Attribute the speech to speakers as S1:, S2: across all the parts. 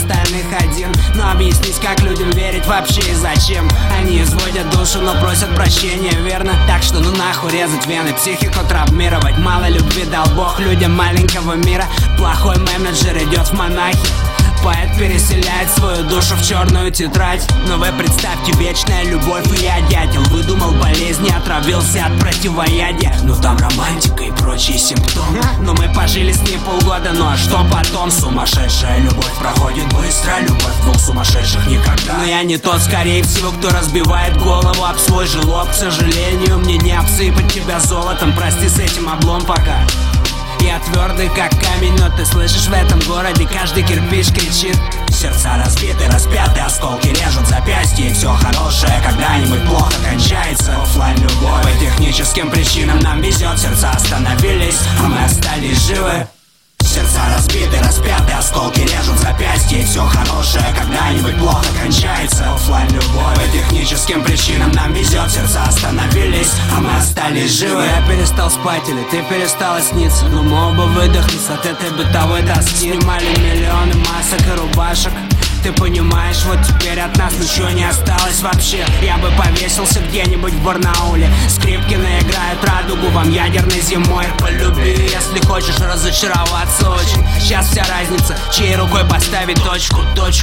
S1: остальных один. Но объяснить, как людям верить вообще и зачем? Они изводят душу, но просят прощения, верно? Так что ну нахуй резать вены, психику травмировать. Мало любви дал Бог людям маленького мира. Плохой менеджер идет в монахи. Поэт переселяет свою душу в черную тетрадь. Но вы представьте, вечная любовь, и я дятел. Выдумал болезни, отравился от противоядия. Ну там романтика и прочие симптомы. Но мы пожили с ней полгода, ну а что потом? Сумасшедшая любовь проходит быстро, любовь двух сумасшедших никогда. Но я не тот, скорее всего, кто разбивает голову об свой жилок. К сожалению, мне не обсыпать тебя золотом. Прости, с этим облом пока. Я твердый как камень, но ты слышишь, в этом городе каждый кирпич кричит. Сердца разбиты, распяты, осколки режут запястья. И все хорошее когда-нибудь плохо кончается. Оффлайн любовь, по техническим причинам нам везет. Сердца остановились, а мы остались живы. Сердца разбиты, распяты, осколки режут запястья. И все хорошее когда-нибудь плохо кончается. Оффлайн любовь, по техническим причинам нам везет. Сердца остановились, а мы остались живы. Я перестал спать или ты перестала сниться, но мы оба выдохлись от этой бытовой тоски. Снимали миллионы масок и рубашек. Ты понимаешь, вот теперь от нас ничего не осталось вообще. Я бы повесился где-нибудь в Барнауле. Скрипки наиграют радугу вам ядерной зимой. Полюби, если хочешь разочароваться очень. Сейчас вся разница, чьей рукой поставить точку.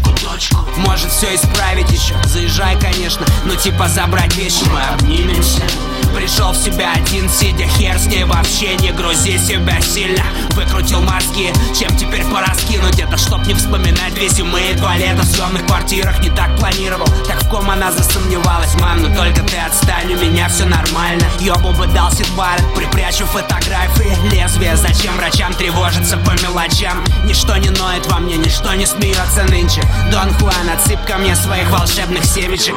S1: Может все исправить еще. Заезжай, конечно, но типа забрать вещи. Мы обнимемся. Пришел в себя один, сидя, хер с ней вообще. Не грузи себя сильно. Выкрутил мозги, чем теперь пора скинуть это, чтоб не вспоминать резюме и туалет. В съемных квартирах не так планировал. Так в ком она засомневалась? Мам, ну только ты отстань, у меня все нормально. Ёбу бы дал Сидбар, припрячу фотографии. Лезвие, зачем врачам тревожиться по мелочам? Ничто не ноет во мне, ничто не смеется нынче. Дон Хуан, отсыпь ко мне своих волшебных семечек.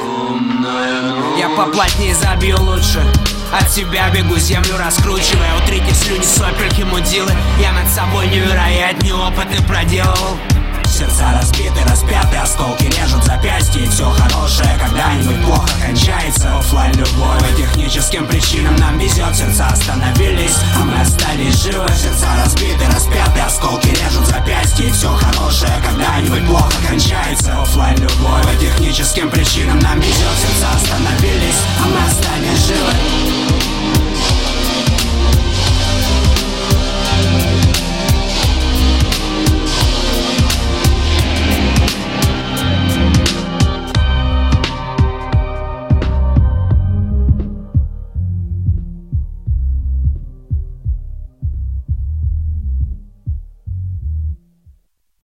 S1: Я поплотнее забью лучше. От себя бегу, землю раскручивая. Утрите слюни, сопельки, мудилы. Я над собой невероятные опыты проделывал. Сердца разбиты, распяты, осколки режут запястья. И все хорошее когда-нибудь плохо кончается. Оффлайн любовь, по техническим причинам нам везет. Сердца остановились, а мы остались живы. Сердца разбиты, распяты, осколки режут запястья. И все хорошее когда-нибудь плохо кончается. Оффлайн любовь, по техническим причинам нам везет. Сердца остановились.